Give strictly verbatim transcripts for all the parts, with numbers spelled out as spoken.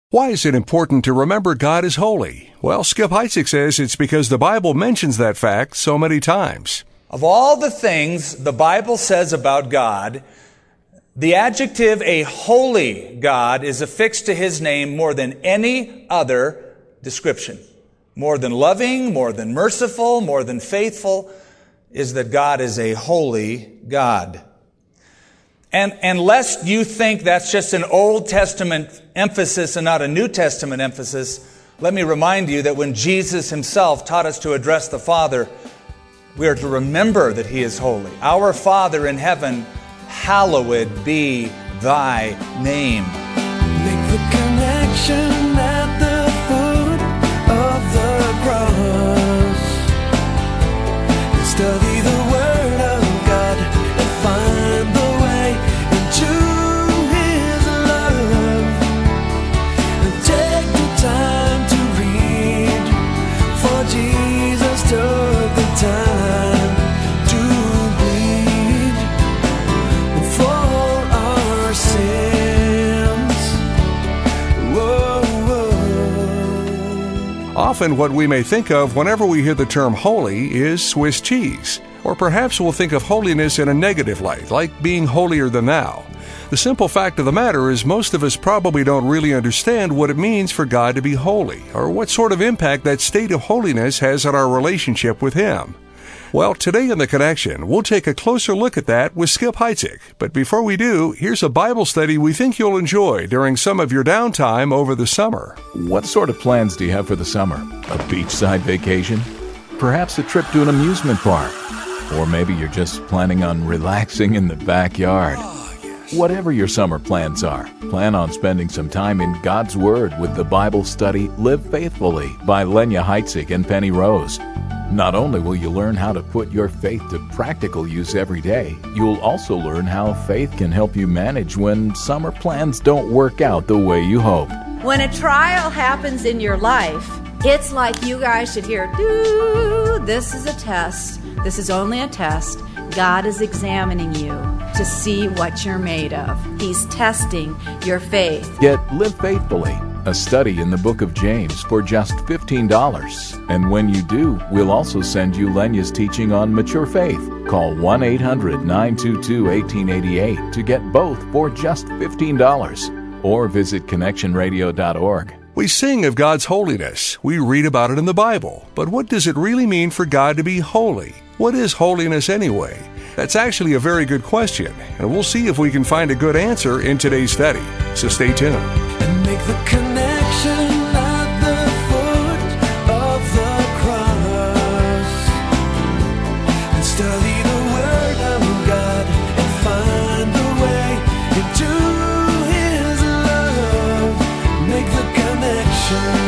Why is it important to remember God is holy? Well, Skip Heitzig says it's because the Bible mentions that fact so many times. Of all the things the Bible says about God, the adjective a holy God is affixed to His name more than any other description. More than loving, more than merciful, more than faithful, is that God is a holy God. And, and lest you think that's just an Old Testament emphasis and not a New Testament emphasis, let me remind you that when Jesus Himself taught us to address the Father, we are to remember that He is holy. Our Father in heaven, hallowed be Thy name. Make the connection at the foot of the cross. Study the Word of God and find the way into His love. And take the time to read, for Jesus took the time to bleed for our sins. Whoa, whoa. Often what we may think of whenever we hear the term holy is Swiss cheese. Or perhaps we'll think of holiness in a negative light, like being holier than thou. The simple fact of the matter is most of us probably don't really understand what it means for God to be holy, or what sort of impact that state of holiness has on our relationship with Him. Well, today in The Connection, we'll take a closer look at that with Skip Heitzig. But before we do, here's a Bible study we think you'll enjoy during some of your downtime over the summer. What sort of plans do you have for the summer? A beachside vacation? Perhaps a trip to an amusement park? Or maybe you're just planning on relaxing in the backyard. Whatever your summer plans are, plan on spending some time in God's Word with the Bible study Live Faithfully by Lenya Heitzig and Penny Rose. Not only will you learn how to put your faith to practical use every day, you'll also learn how faith can help you manage when summer plans don't work out the way you hoped. When a trial happens in your life, it's like you guys should hear, "Doo, this is a test. This is only a test. God is examining you to see what you're made of. He's testing your faith." Get Live Faithfully, a study in the book of James for just fifteen dollars. And when you do, we'll also send you Lenya's teaching on mature faith. Call one eight hundred nine two two one eight eight eight to get both for just fifteen dollars. Or visit connection radio dot org. We sing of God's holiness. We read about it in the Bible. But what does it really mean for God to be holy? What is holiness anyway? That's actually a very good question, and we'll see if we can find a good answer in today's study. So stay tuned. And make the connection at the foot of the cross. And study the Word of God and find the way into His love. Make the connection.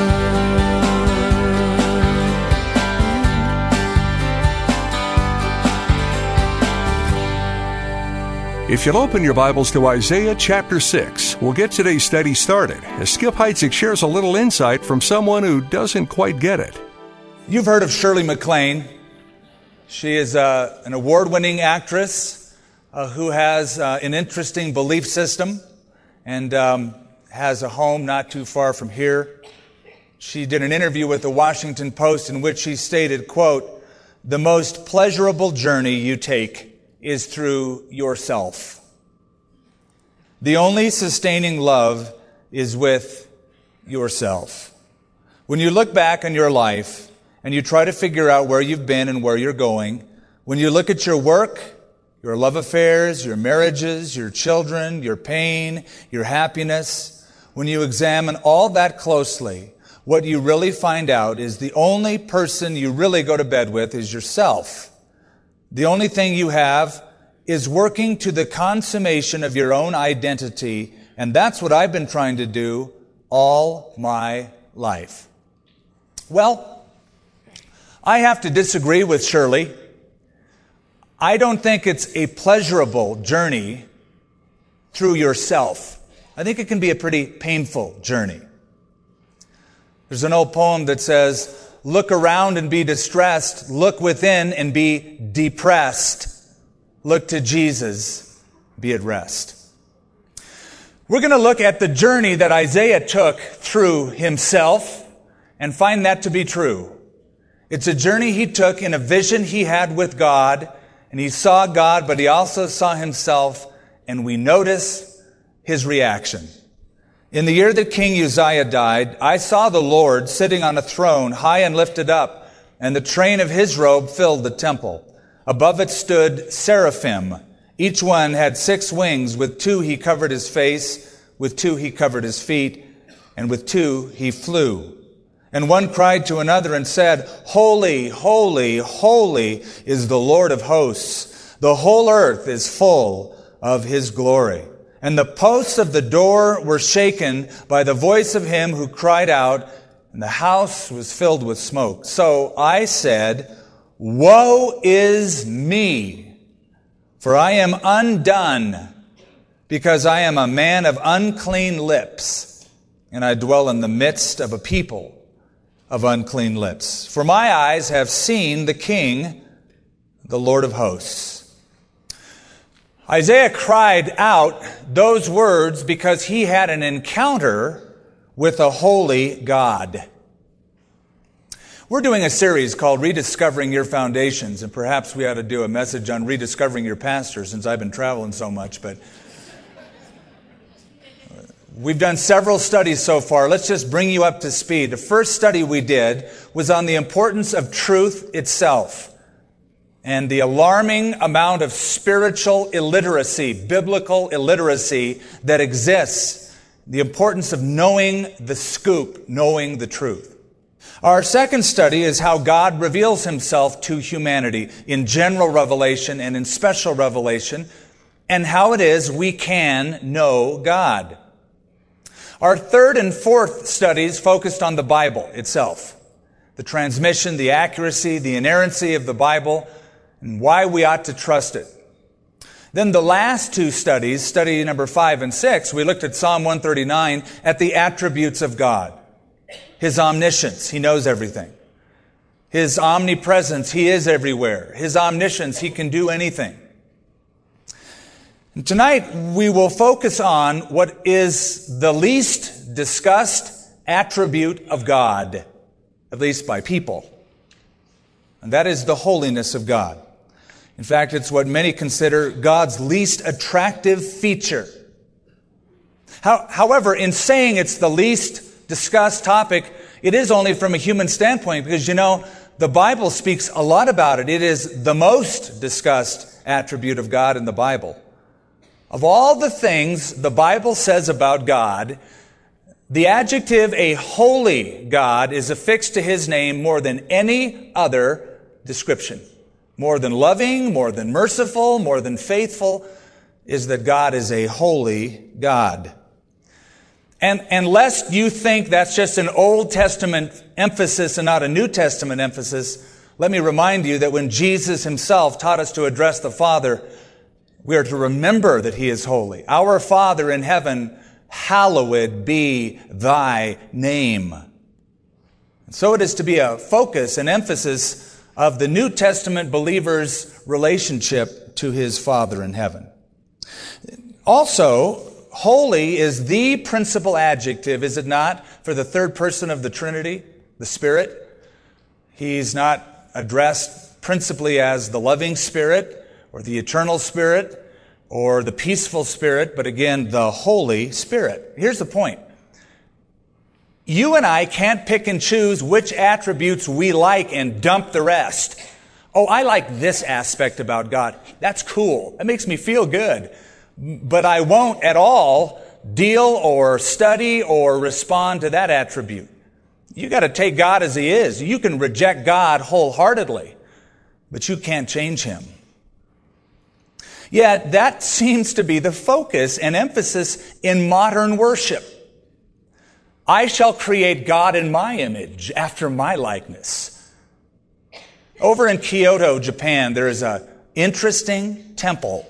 If you'll open your Bibles to Isaiah chapter six, we'll get today's study started as Skip Heitzig shares a little insight from someone who doesn't quite get it. You've heard of Shirley MacLaine. She is uh, an award-winning actress uh, who has uh, an interesting belief system and um, has a home not too far from here. She did an interview with the Washington Post in which she stated, quote, "The most pleasurable journey you take is through yourself. The only sustaining love is with yourself." When you look back on your life and you try to figure out where you've been and where you're going, when you look at your work, your love affairs, your marriages, your children, your pain, your happiness, when you examine all that closely, what you really find out is the only person you really go to bed with is yourself. The only thing you have is working to the consummation of your own identity, and that's what I've been trying to do all my life. Well, I have to disagree with Shirley. I don't think it's a pleasurable journey through yourself. I think it can be a pretty painful journey. There's an old poem that says, "Look around and be distressed. Look within and be depressed. Look to Jesus, be at rest." We're going to look at the journey that Isaiah took through himself and find that to be true. It's a journey he took in a vision he had with God, and he saw God, but he also saw himself, and we notice his reaction. In the year that King Uzziah died, I saw the Lord sitting on a throne high and lifted up, and the train of his robe filled the temple. Above it stood seraphim. Each one had six wings. With two he covered his face, with two he covered his feet, and with two he flew. And one cried to another and said, Holy, holy, holy is the Lord of hosts. The whole earth is full of his glory. And the posts of the door were shaken by the voice of him who cried out, and the house was filled with smoke. So I said, Woe is me, for I am undone, because I am a man of unclean lips, and I dwell in the midst of a people of unclean lips. For my eyes have seen the King, the Lord of hosts. Isaiah cried out those words because he had an encounter with a holy God. We're doing a series called Rediscovering Your Foundations, and perhaps we ought to do a message on rediscovering your pastor since I've been traveling so much, but we've done several studies so far. Let's just bring you up to speed. The first study we did was on the importance of truth itself and the alarming amount of spiritual illiteracy, biblical illiteracy that exists. The importance of knowing the scoop, knowing the truth. Our second study is how God reveals himself to humanity in general revelation and in special revelation, and how it is we can know God. Our third and fourth studies focused on the Bible itself, the transmission, the accuracy, the inerrancy of the Bible, and why we ought to trust it. Then the last two studies, study number five and six, we looked at Psalm one thirty-nine at the attributes of God. His omniscience, he knows everything. His omnipresence, he is everywhere. His omniscience, he can do anything. And tonight we will focus on what is the least discussed attribute of God, at least by people. And that is the holiness of God. In fact, it's what many consider God's least attractive feature. How, however, in saying it's the least discussed topic, it is only from a human standpoint because, you know, the Bible speaks a lot about it. It is the most discussed attribute of God in the Bible. Of all the things the Bible says about God, the adjective a holy God is affixed to his name more than any other description. More than loving, more than merciful, more than faithful, is that God is a holy God. And, and lest you think that's just an Old Testament emphasis and not a New Testament emphasis, let me remind you that when Jesus himself taught us to address the Father, we are to remember that he is holy. Our Father in heaven, hallowed be thy name. And so it is to be a focus, an emphasis of the New Testament believer's relationship to his Father in heaven. Also, holy is the principal adjective, is it not, for the third person of the Trinity, the Spirit? He's not addressed principally as the loving Spirit or the eternal Spirit or the peaceful Spirit, but again, the Holy Spirit. Here's the point. You and I can't pick and choose which attributes we like and dump the rest. Oh, I like this aspect about God. That's cool. That makes me feel good. But I won't at all deal or study or respond to that attribute. You got to take God as he is. You can reject God wholeheartedly, but you can't change him. Yet that seems to be the focus and emphasis in modern worship. I shall create God in my image, after my likeness. Over in Kyoto, Japan, there is an interesting temple.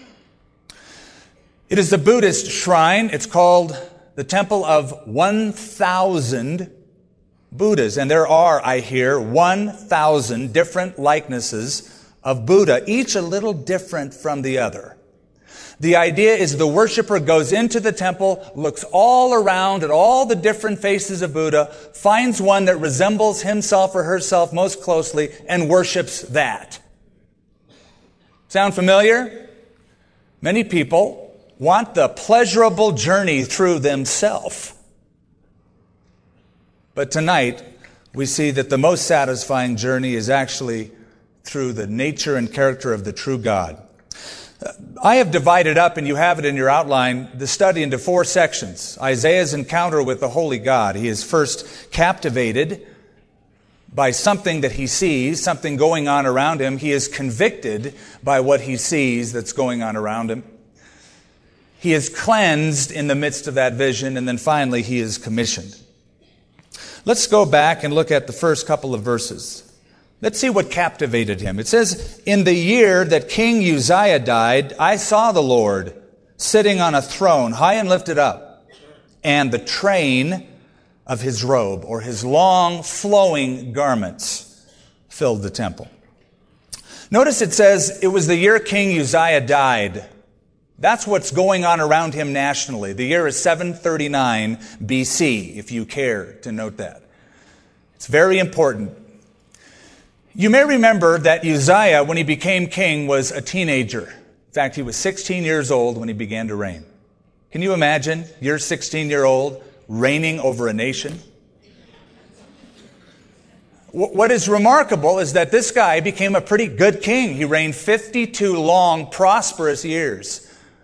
It is a Buddhist shrine. It's called the Temple of one thousand Buddhas. And there are, I hear, one thousand different likenesses of Buddha, each a little different from the other. The idea is the worshiper goes into the temple, looks all around at all the different faces of Buddha, finds one that resembles himself or herself most closely, and worships that. Sound familiar? Many people want the pleasurable journey through themselves. But tonight, we see that the most satisfying journey is actually through the nature and character of the true God. I have divided up, and you have it in your outline, the study into four sections. Isaiah's encounter with the holy God. He is first captivated by something that he sees, something going on around him. He is convicted by what he sees that's going on around him. He is cleansed in the midst of that vision, and then finally he is commissioned. Let's go back and look at the first couple of verses. Let's see what captivated him. It says, "In the year that King Uzziah died, I saw the Lord sitting on a throne, high and lifted up, and the train of his robe," or his long flowing garments, filled the temple. Notice it says it was the year King Uzziah died. That's what's going on around him nationally. The year is seven thirty-nine B C, if you care to note that. It's very important. You may remember that Uzziah, when he became king, was a teenager. In fact, he was sixteen years old when he began to reign. Can you imagine? You're sixteen-year-old reigning over a nation. What is remarkable is that this guy became a pretty good king. He reigned fifty-two long, prosperous years.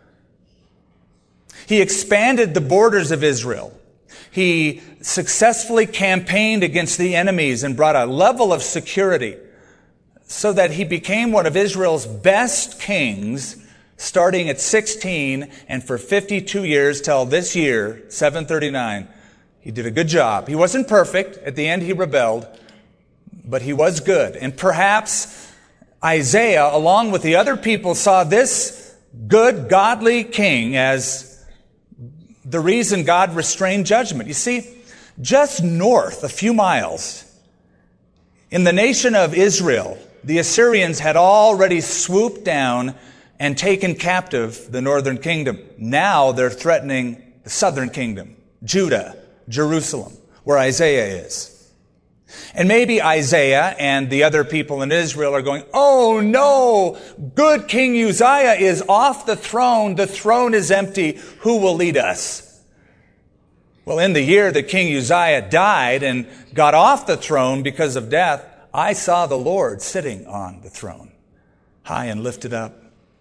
He expanded the borders of Israel. He successfully campaigned against the enemies and brought a level of security so that he became one of Israel's best kings, starting at sixteen, and for fifty-two years till this year, seven thirty-nine. He did a good job. He wasn't perfect. At the end, he rebelled, but he was good. And perhaps Isaiah, along with the other people, saw this good, godly king as the reason God restrained judgment. You see, just north, a few miles, in the nation of Israel, the Assyrians had already swooped down and taken captive the northern kingdom. Now they're threatening the southern kingdom, Judah, Jerusalem, where Isaiah is. And maybe Isaiah and the other people in Israel are going, "Oh no, good King Uzziah is off the throne. The throne is empty. Who will lead us?" Well, in the year that King Uzziah died and got off the throne because of death, I saw the Lord sitting on the throne, high and lifted up.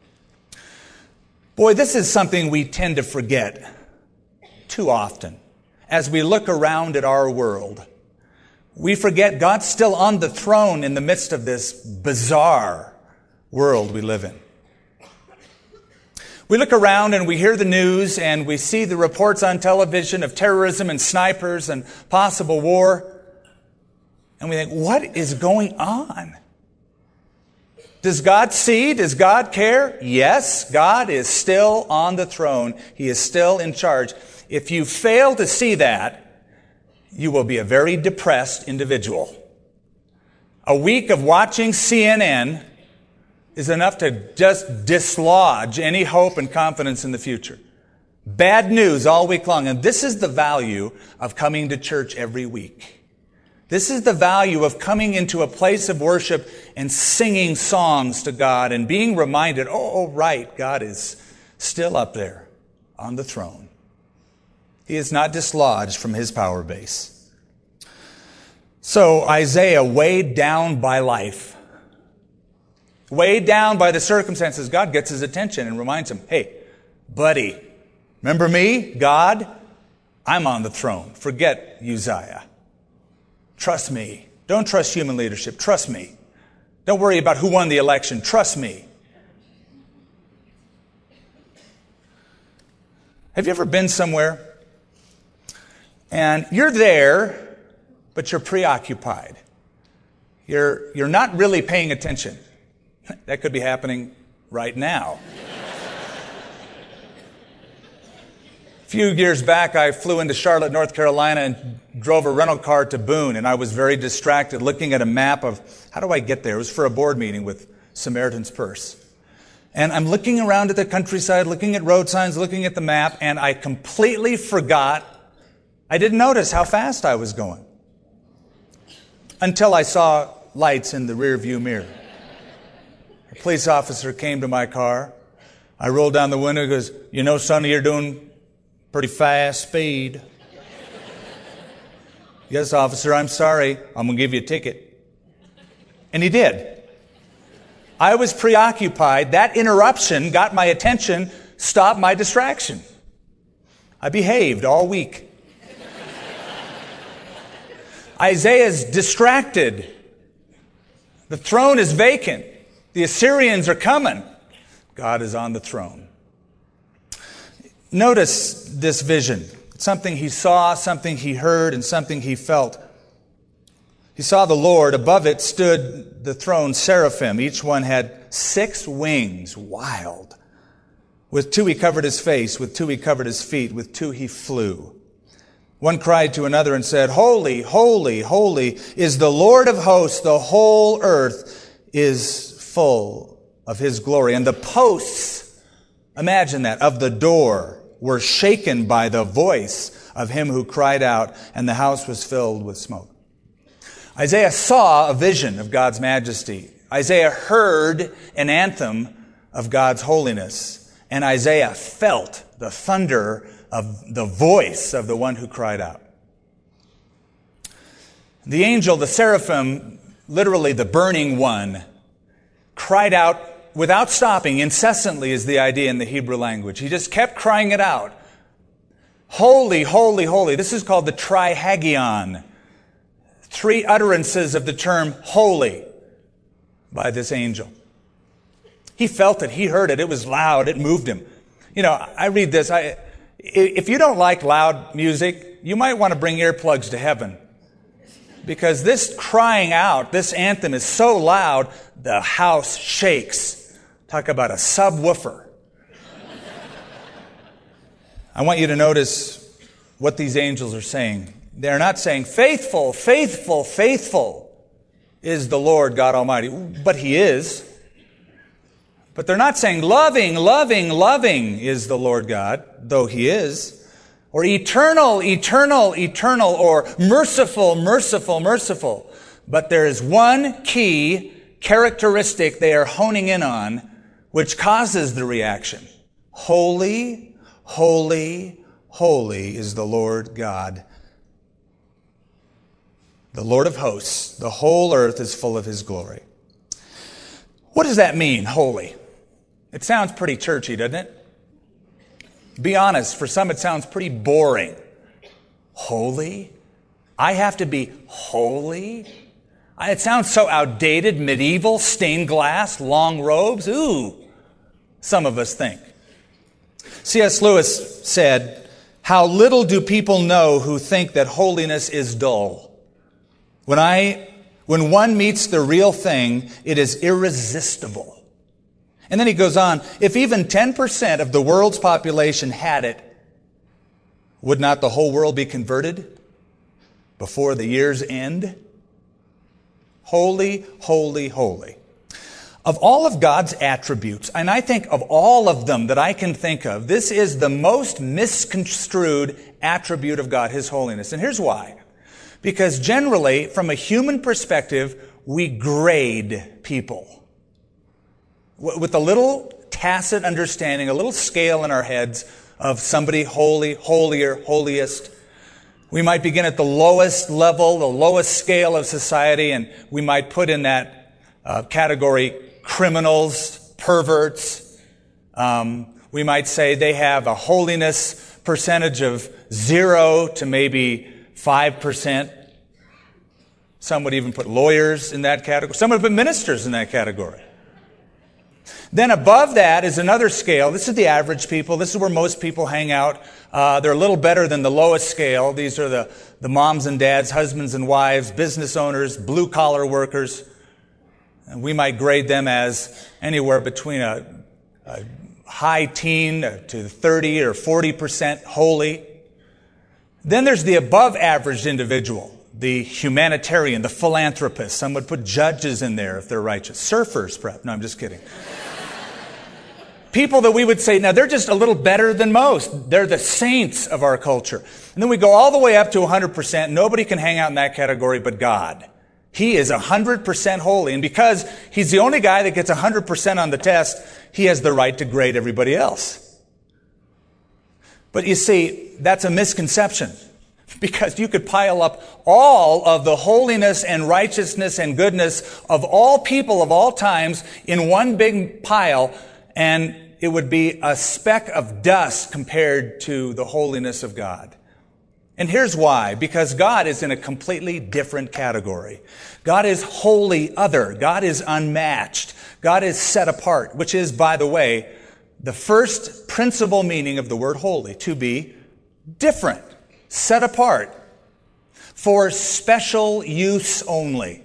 Boy, this is something we tend to forget too often as we look around at our world. We forget God's still on the throne in the midst of this bizarre world we live in. We look around and we hear the news and we see the reports on television of terrorism and snipers and possible war. And we think, what is going on? Does God see? Does God care? Yes, God is still on the throne. He is still in charge. If you fail to see that, you will be a very depressed individual. A week of watching C N N is enough to just dislodge any hope and confidence in the future. Bad news all week long. And this is the value of coming to church every week. This is the value of coming into a place of worship and singing songs to God and being reminded, oh, oh right, God is still up there on the throne. He is not dislodged from his power base. So Isaiah, weighed down by life, weighed down by the circumstances, God gets his attention and reminds him, hey, buddy, remember me, God? I'm on the throne. Forget Uzziah. Trust me. Don't trust human leadership. Trust me. Don't worry about who won the election. Trust me. Have you ever been somewhere and you're there, but you're preoccupied? You're, you're not really paying attention. That could be happening right now. A few years back, I flew into Charlotte, North Carolina, and drove a rental car to Boone, and I was very distracted looking at a map of how do I get there. It was for a board meeting with Samaritan's Purse. And I'm looking around at the countryside, looking at road signs, looking at the map, and I completely forgot. I didn't notice how fast I was going until I saw lights in the rear view mirror. A police officer came to my car. I rolled down the window and goes, "You know, sonny, you're doing pretty fast speed." "Yes, officer, I'm sorry. I'm going to give you a ticket." And he did. I was preoccupied. That interruption got my attention, stopped my distraction. I behaved all week. Isaiah's distracted. The throne is vacant. The Assyrians are coming. God is on the throne. Notice this vision. Something he saw, something he heard, and something he felt. He saw the Lord. Above it stood the throne seraphim. Each one had six wings. Wild. With two he covered his face. With two he covered his feet. With two he flew. One cried to another and said, "Holy, holy, holy is the Lord of hosts. The whole earth is full of his glory." And the posts, imagine that, of the door were shaken by the voice of him who cried out, and the house was filled with smoke. Isaiah saw a vision of God's majesty. Isaiah heard an anthem of God's holiness. And Isaiah felt the thunder of the voice of the one who cried out. The angel, the seraphim, literally the burning one, cried out without stopping. Incessantly is the idea in the Hebrew language. He just kept crying it out. Holy, holy, holy. This is called the trihagion. Three utterances of the term holy by this angel. He felt it. He heard it. It was loud. It moved him. You know, I read this. I, if you don't like loud music, you might want to bring earplugs to heaven. Because this crying out, this anthem is so loud, the house shakes. Talk about a subwoofer. I want you to notice what these angels are saying. They're not saying, "Faithful, faithful, faithful is the Lord God Almighty." But he is. But they're not saying, "Loving, loving, loving is the Lord God," though he is. Or eternal, eternal, eternal, or merciful, merciful, merciful. But there is one key characteristic they are honing in on, which causes the reaction. Holy, holy, holy is the Lord God, the Lord of hosts. The whole earth is full of his glory. What does that mean, holy? It sounds pretty churchy, doesn't it? Be honest, for some it sounds pretty boring. Holy? I have to be holy? It sounds so outdated, medieval, stained glass, long robes. Ooh, some of us think. C S Lewis said, "How little do people know who think that holiness is dull. When I, when one meets the real thing, it is irresistible." And then he goes on, "If even ten percent of the world's population had it, would not the whole world be converted before the year's end?" Holy, holy, holy. Of all of God's attributes, and I think of all of them that I can think of, this is the most misconstrued attribute of God, his holiness. And here's why. Because generally, from a human perspective, we grade people with a little tacit understanding, a little scale in our heads of somebody holy, holier, holiest. We might begin at the lowest level, the lowest scale of society, and we might put in that uh, category criminals, perverts. Um, we might say they have a holiness percentage of zero to maybe five percent. Some would even put lawyers in that category. Some would put ministers in that category. Then above that is another scale. This is the average people. This is where most people hang out. Uh, they're a little better than the lowest scale. These are the, the moms and dads, husbands and wives, business owners, blue-collar workers. And we might grade them as anywhere between a, a high teen to thirty or forty percent holy. Then there's the above-average individual, the humanitarian, the philanthropist. Some would put judges in there if they're righteous. Surfers, perhaps. No, I'm just kidding. people that we would say, now they're just a little better than most. They're the saints of our culture. And then we go all the way up to one hundred percent. Nobody can hang out in that category but God. He is one hundred percent holy. And because he's the only guy that gets one hundred percent on the test, he has the right to grade everybody else. But you see, that's a misconception. Because you could pile up all of the holiness and righteousness and goodness of all people of all times in one big pile, and it would be a speck of dust compared to the holiness of God. And here's why. Because God is in a completely different category. God is wholly other. God is unmatched. God is set apart, which is, by the way, the first principal meaning of the word holy, to be different, set apart, for special use only.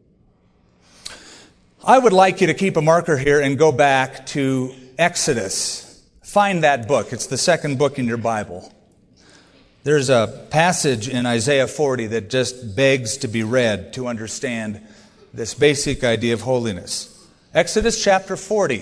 I would like you to keep a marker here and go back to Exodus. Find that book. It's the second book in your Bible. There's a passage in Isaiah forty that just begs to be read to understand this basic idea of holiness. Exodus chapter forty.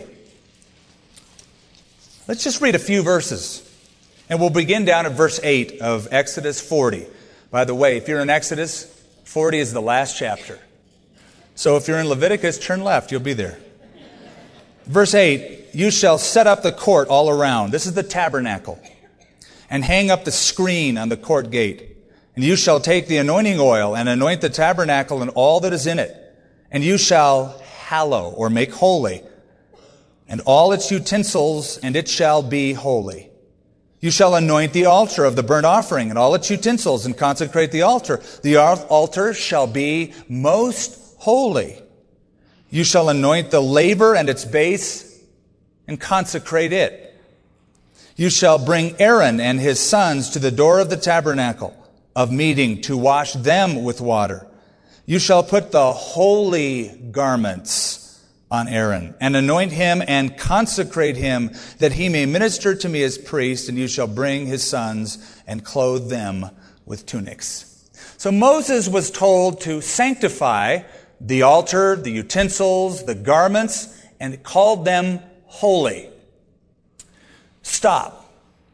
Let's just read a few verses. And we'll begin down at verse eight of Exodus forty. By the way, if you're in Exodus, forty is the last chapter. So if you're in Leviticus, turn left, you'll be there. Verse eight, you shall set up the court all around. This is the tabernacle. And hang up the screen on the court gate. And you shall take the anointing oil and anoint the tabernacle and all that is in it. And you shall hallow or make holy and all its utensils, and it shall be holy. You shall anoint the altar of the burnt offering and all its utensils and consecrate the altar. The altar shall be most holy. You shall anoint the laver and its base and consecrate it. You shall bring Aaron and his sons to the door of the tabernacle of meeting to wash them with water. You shall put the holy garments on Aaron and anoint him and consecrate him that he may minister to me as priest, and you shall bring his sons and clothe them with tunics. So Moses was told to sanctify the altar, the utensils, the garments, and called them holy. Stop.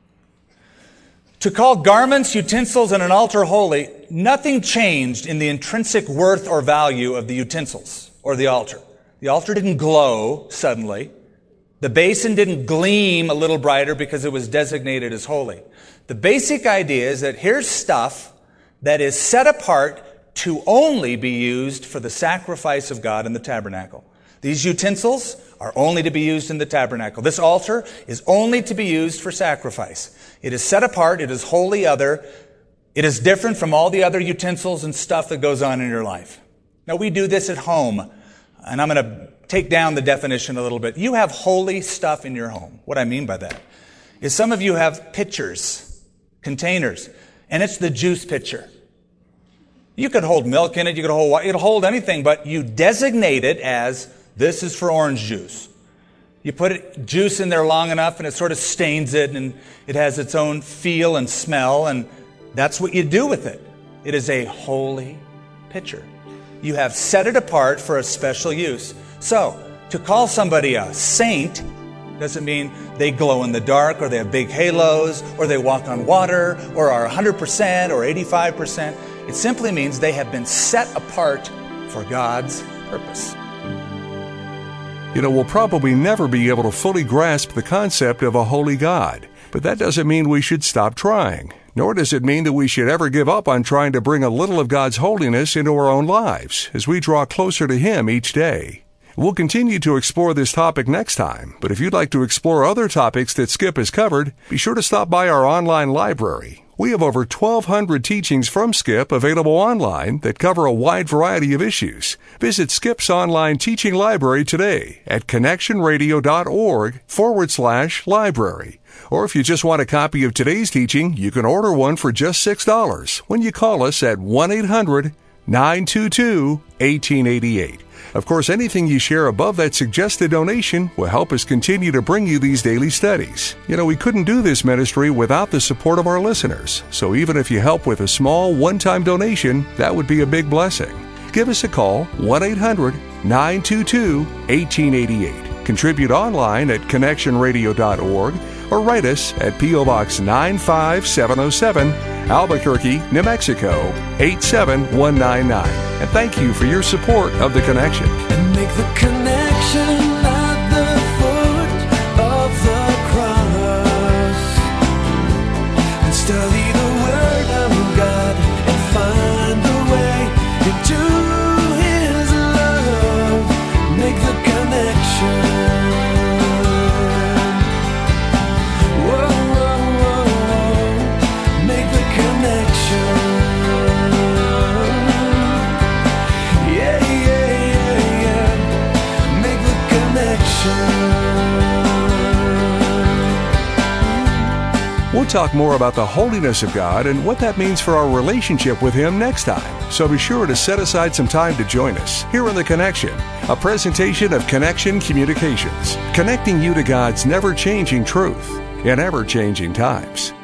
To call garments, utensils, and an altar holy, nothing changed in the intrinsic worth or value of the utensils or the altar. The altar didn't glow suddenly. The basin didn't gleam a little brighter because it was designated as holy. The basic idea is that here's stuff that is set apart to only be used for the sacrifice of God in the tabernacle. These utensils are only to be used in the tabernacle. This altar is only to be used for sacrifice. It is set apart. It is wholly other. It is different from all the other utensils and stuff that goes on in your life. Now, we do this at home, and I'm going to take down the definition a little bit. You have holy stuff in your home. What I mean by that is some of you have pitchers, containers, and it's the juice pitcher. You could hold milk in it. You could hold, it'll hold anything, but you designate it as this is for orange juice. You put it, juice in there long enough and it sort of stains it and it has its own feel and smell, and that's what you do with it. It is a holy pitcher. You have set it apart for a special use. So, to call somebody a saint doesn't mean they glow in the dark or they have big halos or they walk on water or are one hundred percent or eighty-five percent. It simply means they have been set apart for God's purpose. You know, we'll probably never be able to fully grasp the concept of a holy God, but that doesn't mean we should stop trying, nor does it mean that we should ever give up on trying to bring a little of God's holiness into our own lives as we draw closer to Him each day. We'll continue to explore this topic next time, but if you'd like to explore other topics that Skip has covered, be sure to stop by our online library. We have over twelve hundred teachings from Skip available online that cover a wide variety of issues. Visit Skip's online teaching library today at connectionradio.org forward slash library. Or if you just want a copy of today's teaching, you can order one for just six dollars when you call us at one eight hundred nine two two one eight eight eight. Of course, anything you share above that suggested donation will help us continue to bring you these daily studies. You know, we couldn't do this ministry without the support of our listeners, so even if you help with a small one-time donation, that would be a big blessing. Give us a call, one eight hundred nine two two one eight eight eight. Contribute online at connection radio dot org or write us at P O. Box nine five seven oh seven, Albuquerque, New Mexico, eight seven one nine nine. And thank you for your support of The Connection. And make the connection at the foot of the cross. And study the Word of God and find the way into His love. Make the connection. Whoa, whoa, whoa. Make the connection. Yeah, yeah, yeah, yeah. Make the connection. We'll talk more about the holiness of God and what that means for our relationship with Him next time. So be sure to set aside some time to join us here in The Connection, a presentation of Connection Communications, connecting you to God's never-changing truth in ever-changing times.